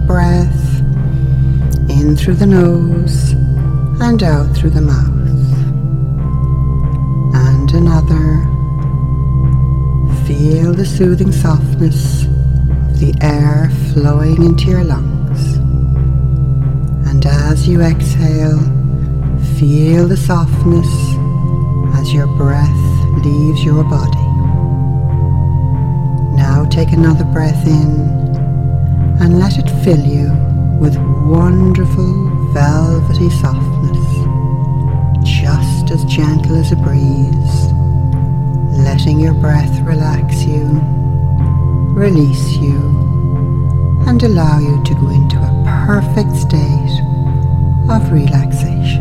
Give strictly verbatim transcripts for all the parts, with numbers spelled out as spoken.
breath in through the nose and out through the mouth. And another. Feel the soothing softness of the air flowing into your lungs. And as you exhale, feel the softness as your breath leaves your body. Now take another breath in and let it fill you with wonderful velvety softness, just as gentle as a breeze, letting your breath relax you, release you, and allow you to go into a perfect state of relaxation.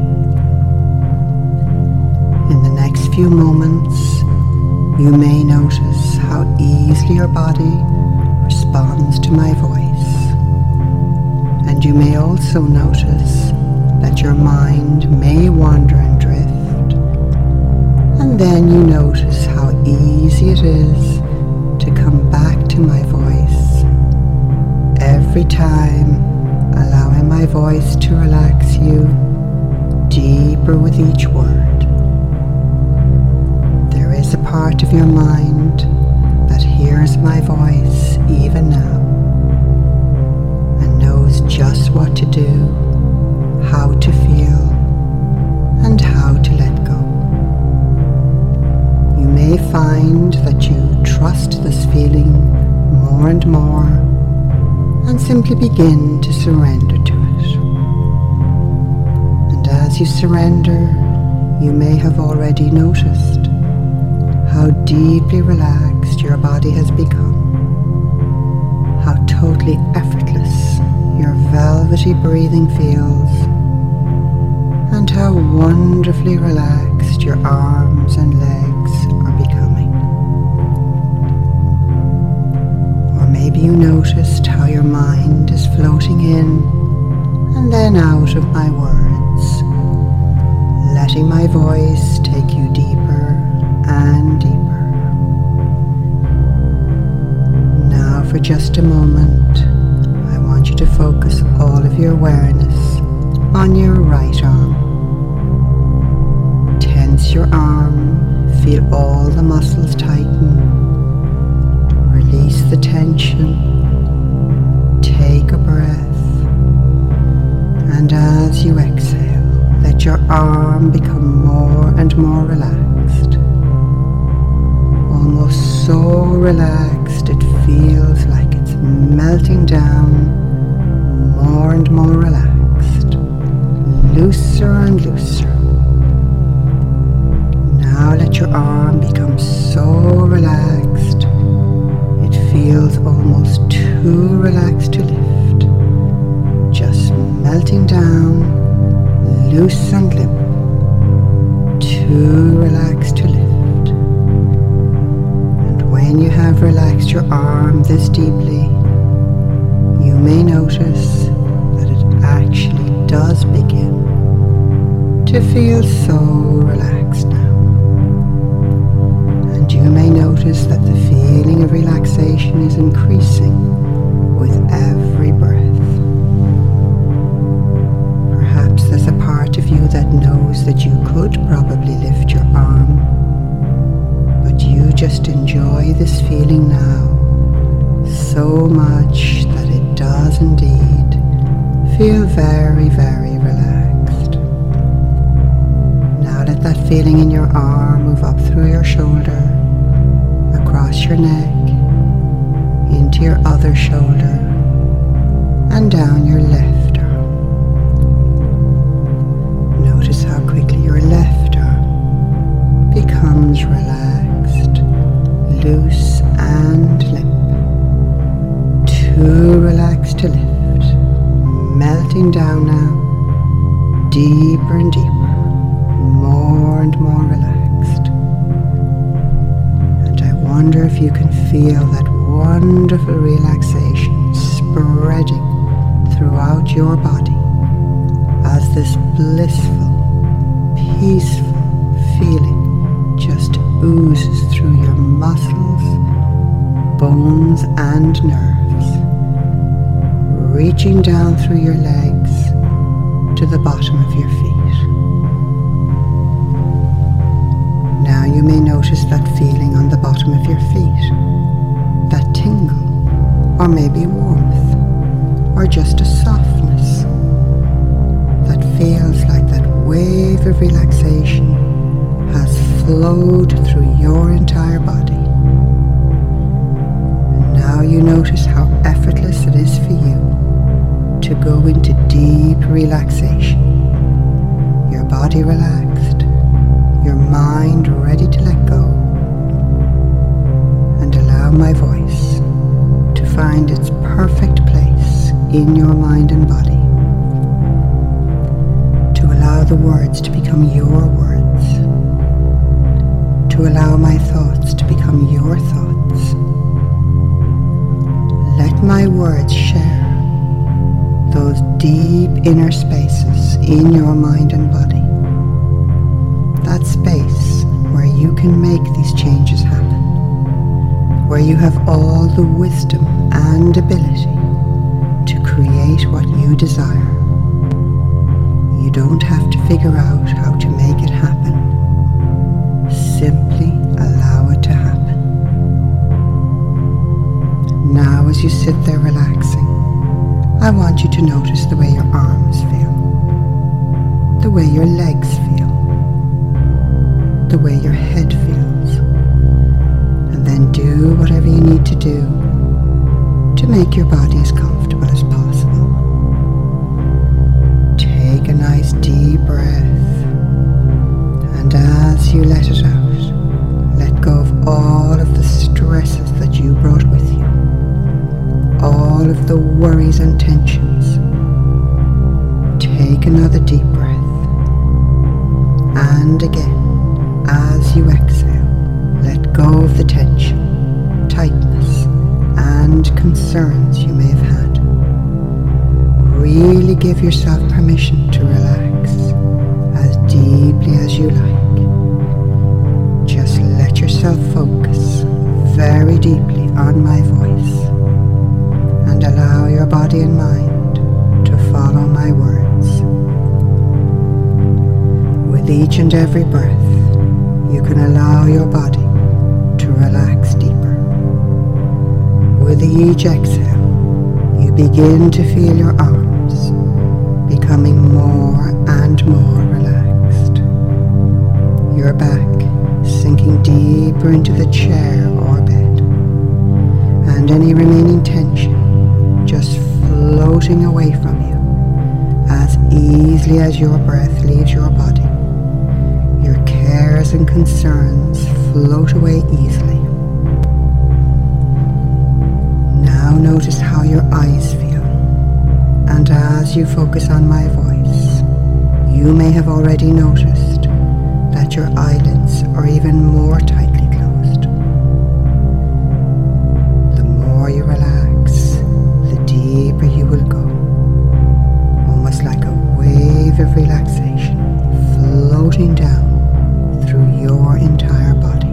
In the next few moments, you may notice how easily your body responds to my voice. And you may also notice that your mind may wander and drift. And then you notice how easy it is to come back to my voice every time, allowing my voice to relax you deeper with each word. There is a part of your mind that hears my voice even now and knows just what to do, how to feel, and how to let go. You may find that you trust this feeling more and more and simply begin to surrender to it. And as you surrender, you may have already noticed how deeply relaxed your body has become, how totally effortless your velvety breathing feels, and how wonderfully relaxed your arms and legs are becoming. Or maybe you noticed how your mind is floating in and then out of my words, letting my voice take you deeper and deeper. Now for just a moment, I want you to focus all of your awareness on your right arm. Tense your arm, feel all the muscles tighten. Release the tension. Take a breath. And as you exhale, let your arm become more and more relaxed. Almost so relaxed it feels like it's melting down, more and more relaxed, looser and looser. Now let your arm become so relaxed it feels almost too relaxed to lift, just melting down, loose and limp, too relaxed to lift. When you have relaxed your arm this deeply, you may notice that it actually does begin to feel so relaxed now. And you may notice that the feeling of relaxation is increasing with every breath. Perhaps there's a part of you that knows that you could probably lift your arm, but you just enjoy this feeling now so much that it does indeed feel very, very relaxed. Now let that feeling in your arm move up through your shoulder, across your neck, into your other shoulder, and down your left arm. Notice how quickly your left arm becomes relaxed, loose and limp, too relaxed to lift, melting down now, deeper and deeper, more and more relaxed. And I wonder if you can feel that wonderful relaxation spreading throughout your body as this blissful, peaceful feeling just oozes through your muscles, bones and nerves, reaching down through your legs to the bottom of your feet. Now you may notice that feeling on the bottom of your feet, that tingle, or maybe warmth, or just a softness that feels like that wave of relaxation has flowed through your entire body. And now you notice how effortless it is for you to go into deep relaxation. Your body relaxed, your mind ready to let go, and allow my voice to find its perfect place in your mind and body. To allow the words to become your words. To allow my thoughts to become your thoughts. Let my words share those deep inner spaces in your mind and body. That space where you can make these changes happen, where you have all the wisdom and ability to create what you desire. You don't have to figure out how to make it happen. Simply allow it to happen. Now, as you sit there relaxing, I want you to notice the way your arms feel, the way your legs feel, the way your head feels, and then do whatever you need to do to make your body as comfortable as possible. Take a nice deep breath, and as you let it out, let go of all of the stresses that you brought with you, all of the worries and tensions. Take another deep breath, and again, as you exhale, let go of the tension, tightness, and concerns you may have had. Really give yourself permission to relax as deeply as you like. Just let yourself focus very deeply on my voice and allow your body and mind to follow my words. With each and every breath, you can allow your body to relax deeper. With each exhale, you begin to feel your arms becoming more and more relaxed. Your back sinking deeper into the chair or bed, and any remaining tension just floating away from you as easily as your breath leaves your body. Your cares and concerns float away easily. Now notice how your eyes feel, and as you focus on my voice, you may have already noticed that your eyelids are even more tightly closed. The more you relax, the deeper you will go, almost like a wave of relaxation floating down through your entire body.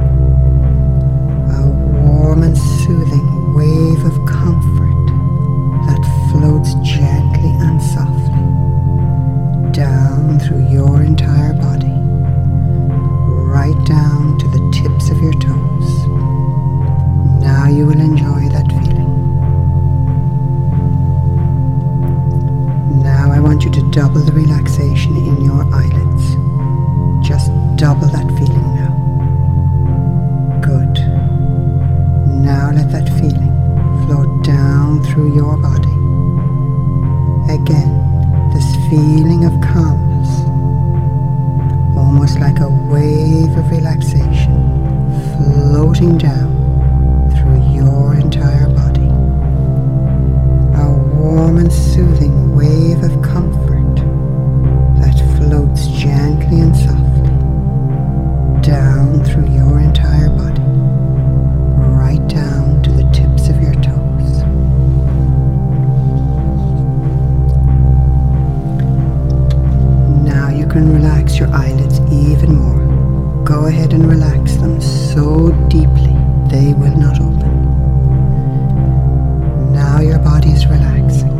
A warm and soothing wave of comfort that floats gently and softly down through your entire body, right down to the tips of your toes. Now you will enjoy that feeling. Now I want you to double the relaxation in your eyelids. Just double that feeling now. Good. Now let that feeling flow down through your body. Again, this feeling of calmness, almost like a wave of relaxation floating down through your entire body. A warm and soothing wave of comfort that floats gently and softly down through your entire body, right down to the tips of your toes. Now you can relax your eyelids even more. Go ahead and relax them so deeply they will not open. Now your body is relaxing.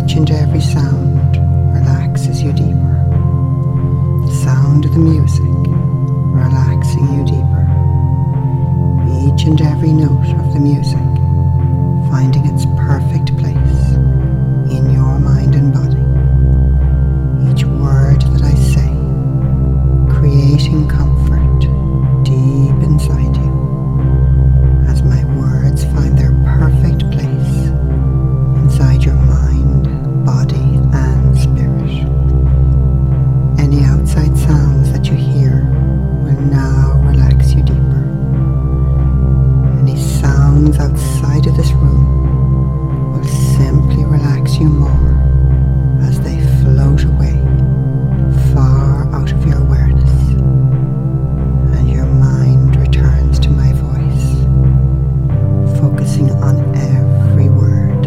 each and every sound relaxes you deeper. The sound of the music relaxing you deeper. Each and every note of the music finding its perfect place in your mind and body. Each word that I say creating comfort deep inside you as my words find their perfect place inside your mind, body and spirit. Any outside sounds that you hear will now relax you deeper. Any sounds outside of this room will simply relax you more as they float away far out of your awareness, and your mind returns to my voice, focusing on every word.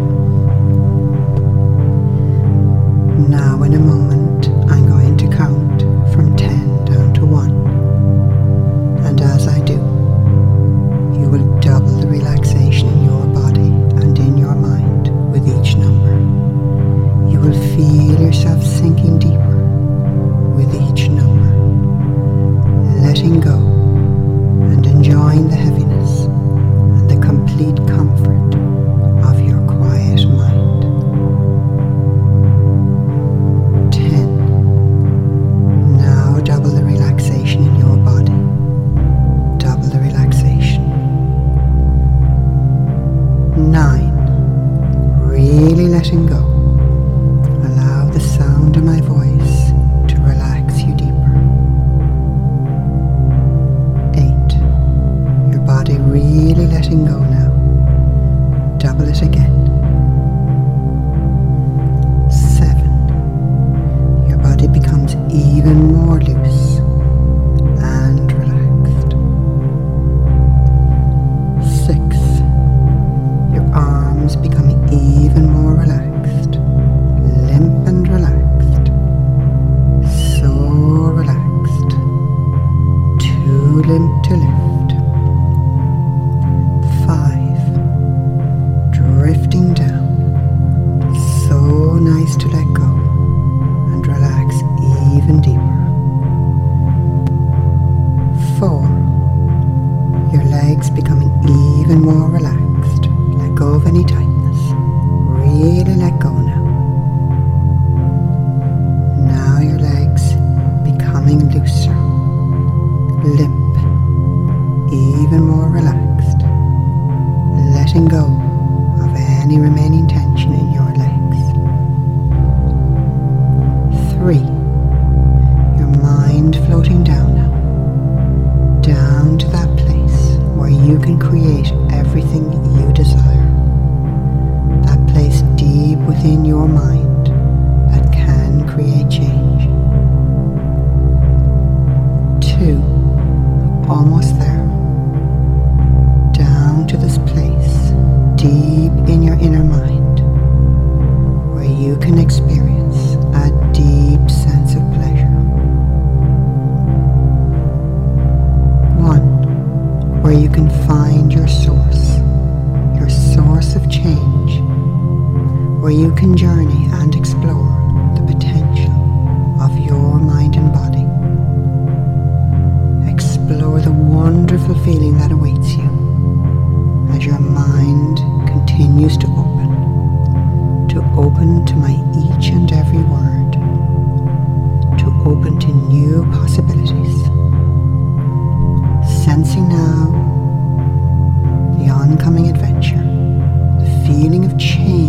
Now in a moment I'm going to count from ten down to one, and as I do, you will double the relaxation in your body and in your mind with each number. You will feel yourself sinking deeper with each number, letting go and enjoying the heaviness and the complete comfort of your quiet mind. Ten. Now double the relaxation in your body. Double the relaxation. Nine. Really letting go. Allow the sound of my voice to relax you deeper. Eight. Your body really letting go now. Double it again. Seven. Your body becomes even more loose and relaxed. Six. Your arms become even more relaxed, limp and relaxed, so relaxed, too limp to lift. Five. Drifting down, so nice to let go and relax even deeper. Four. Your legs becoming even more relaxed. Let go of any tightness. Really let go now. Now your legs becoming looser, limp, even more relaxed, letting go of any remaining tension in your legs. Three. Your mind floating down now, down to that place where you can create everything you desire. That place deep within your mind that can create change. Two. Almost there. Down to this place deep in your inner mind where you can experience a deep sense of pleasure. One. Where you can find your source, your source of change, where you can journey and explore the potential of your mind and body. Explore the wonderful feeling that awaits you as your mind continues to open, to open to my each and every word, to open to new possibilities. Sensing now the oncoming adventure, the feeling of change